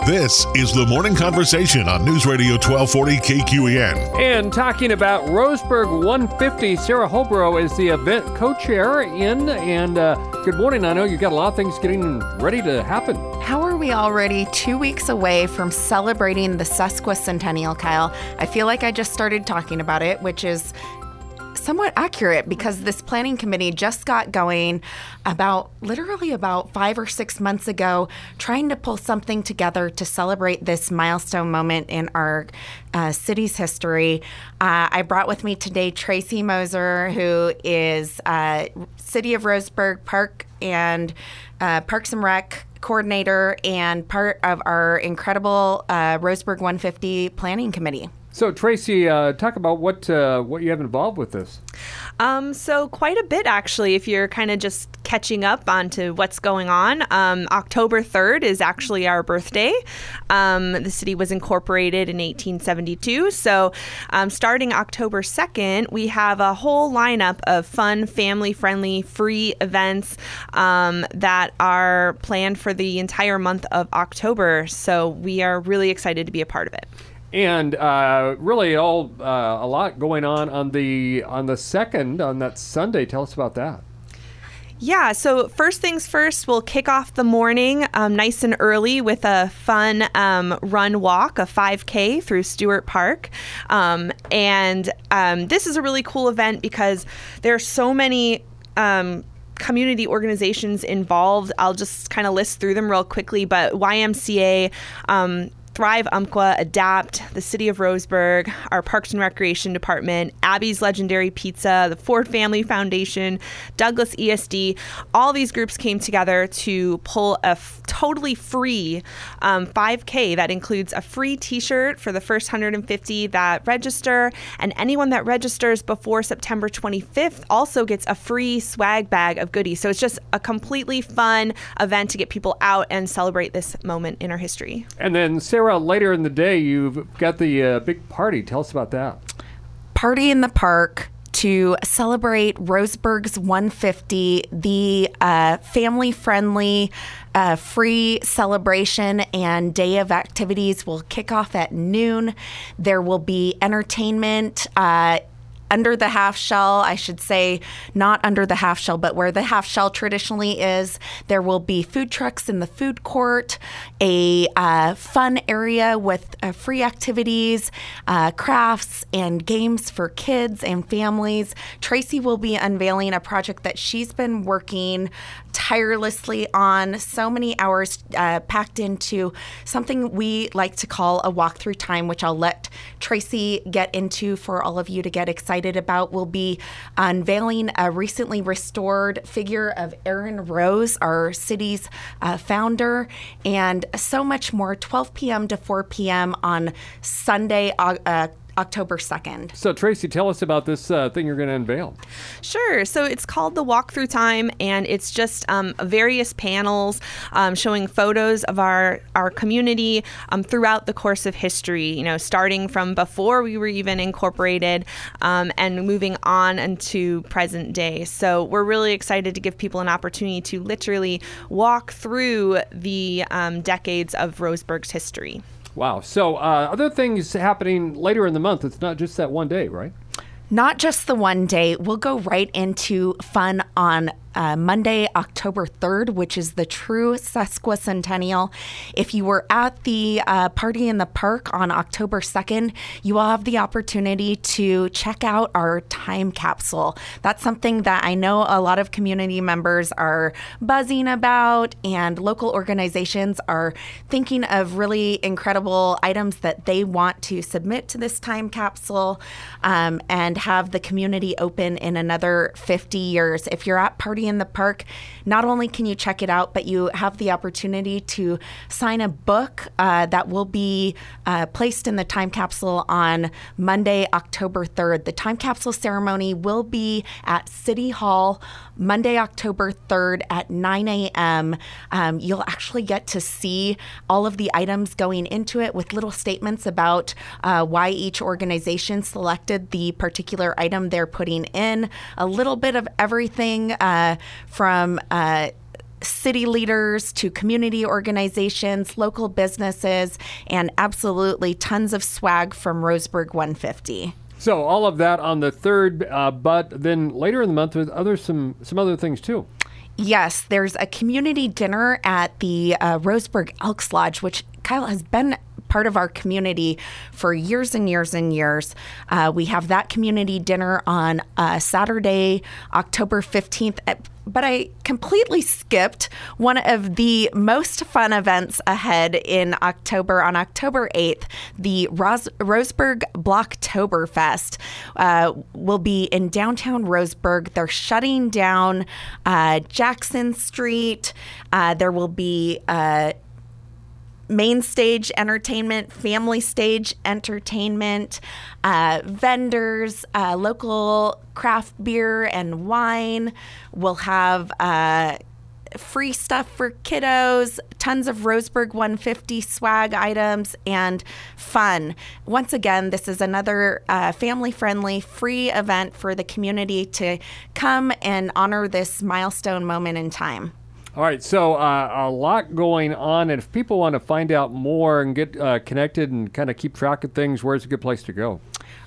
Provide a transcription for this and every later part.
This is the Morning Conversation on News Radio 1240 KQEN. And talking about Roseburg 150, Sarah Holbrow is the event co-chair in. And good morning. I know you've got a lot of things getting ready to happen. How are we already 2 weeks away from celebrating the sesquicentennial, Kyle? I feel like I just started talking about it, which is somewhat accurate because this planning committee just got going literally about 5 or 6 months ago, trying to pull something together to celebrate this milestone moment in our city's history. I brought with me today Tracy Moser, who is City of Roseburg Park and Parks and Rec coordinator and part of our incredible Roseburg 150 planning committee. So, Tracy, talk about what you have involved with this. So quite a bit, actually, if you're kind of just catching up onto what's going on. October 3rd is actually our birthday. The city was incorporated in 1872. So starting October 2nd, we have a whole lineup of fun, family-friendly, free events that are planned for the entire month of October. So we are really excited to be a part of it. And really a lot going on the 2nd, on that Sunday. Tell us about that. Yeah, so first things first, we'll kick off the morning nice and early with a fun run walk, a 5K through Stewart Park. And this is a really cool event because there are so many community organizations involved. I'll just kind of list through them real quickly, but YMCA, Thrive Umpqua, ADAPT, the City of Roseburg, our Parks and Recreation Department, Abby's Legendary Pizza, the Ford Family Foundation, Douglas ESD. All these groups came together to pull a totally free 5K that includes a free T-shirt for the first 150 that register, and anyone that registers before September 25th also gets a free swag bag of goodies. So it's just a completely fun event to get people out and celebrate this moment in our history. And then, Sarah, later in the day, you've got the big party. Tell us about that. Party in the Park to celebrate Roseburg's 150, the family-friendly, free celebration and day of activities will kick off at noon. There will be entertainment under the half shell, I should say, not under the half shell, but where the half shell traditionally is. There will be food trucks in the food court, a fun area with free activities, crafts, and games for kids and families. Tracy will be unveiling a project that she's been working tirelessly on, so many hours packed into something we like to call a walkthrough time, which I'll let Tracy get into for all of you to get excited about. We'll be unveiling a recently restored figure of Aaron Rose, our city's founder, and so much more. 12 p.m. to 4 p.m. on Sunday, October 2nd. So, Tracy, tell us about this thing you're going to unveil. Sure. So it's called the Walkthrough Time, and it's just various panels showing photos of our community throughout the course of history, you know, starting from before we were even incorporated and moving on into present day. So we're really excited to give people an opportunity to literally walk through the decades of Roseburg's history. Wow. So other things happening later in the month. It's not just that one day, right? Not just the one day. We'll go right into fun on Monday, October 3rd, which is the true sesquicentennial. If you were at the party in the park on October 2nd, you will have the opportunity to check out our time capsule. That's something that I know a lot of community members are buzzing about, and local organizations are thinking of really incredible items that they want to submit to this time capsule and have the community open in another 50 years. If you're at Party in the Park, not only can you check it out, but you have the opportunity to sign a book that will be placed in the time capsule on Monday, October 3rd. The time capsule ceremony will be at City Hall Monday, October 3rd at 9 a.m. You'll actually get to see all of the items going into it with little statements about why each organization selected the particular item they're putting in, a little bit of everything from city leaders to community organizations, local businesses, and absolutely tons of swag from Roseburg 150. So all of that on the 3rd, but then later in the month with some other things too. Yes, there's a community dinner at the Roseburg Elks Lodge, which, Kyle, has been part of our community for years and years and years. We have that community dinner on Saturday, October 15th. But I completely skipped one of the most fun events ahead in October. On October 8th, the Roseburg Blocktoberfest will be in downtown Roseburg. They're shutting down Jackson Street. There will be main stage entertainment, family stage entertainment, vendors, local craft beer and wine. We'll have free stuff for kiddos, tons of Roseburg 150 swag items, and fun. Once again, this is another family-friendly, free event for the community to come and honor this milestone moment in time. All right, so a lot going on, and if people want to find out more and get connected and kind of keep track of things, where's a good place to go?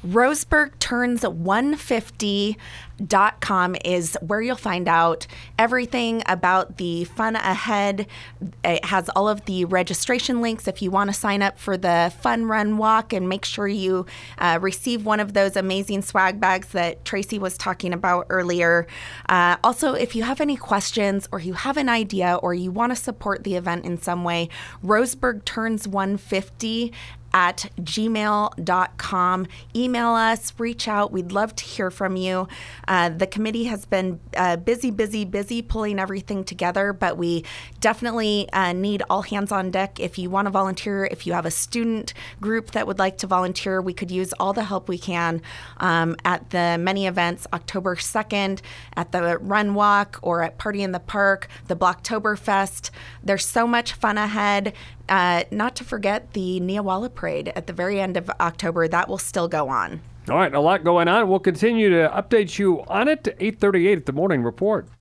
RoseburgTurns150.com is where you'll find out everything about the fun ahead. It has all of the registration links if you want to sign up for the Fun Run Walk and make sure you receive one of those amazing swag bags that Tracy was talking about earlier. Also, if you have any questions or you have an idea or you want to support the event in some way, RoseburgTurns150 at gmail.com. Email us, reach out. We'd love to hear from you. The committee has been busy pulling everything together, but we definitely need all hands on deck. If you want to volunteer, if you have a student group that would like to volunteer, we could use all the help we can at the many events, October 2nd, at the Run Walk, or at Party in the Park, the Blocktoberfest. There's so much fun ahead. Not to forget the Neowalla Parade at the very end of October. That will still go on. All right, a lot going on. We'll continue to update you on it. 8:38 at the Morning Report.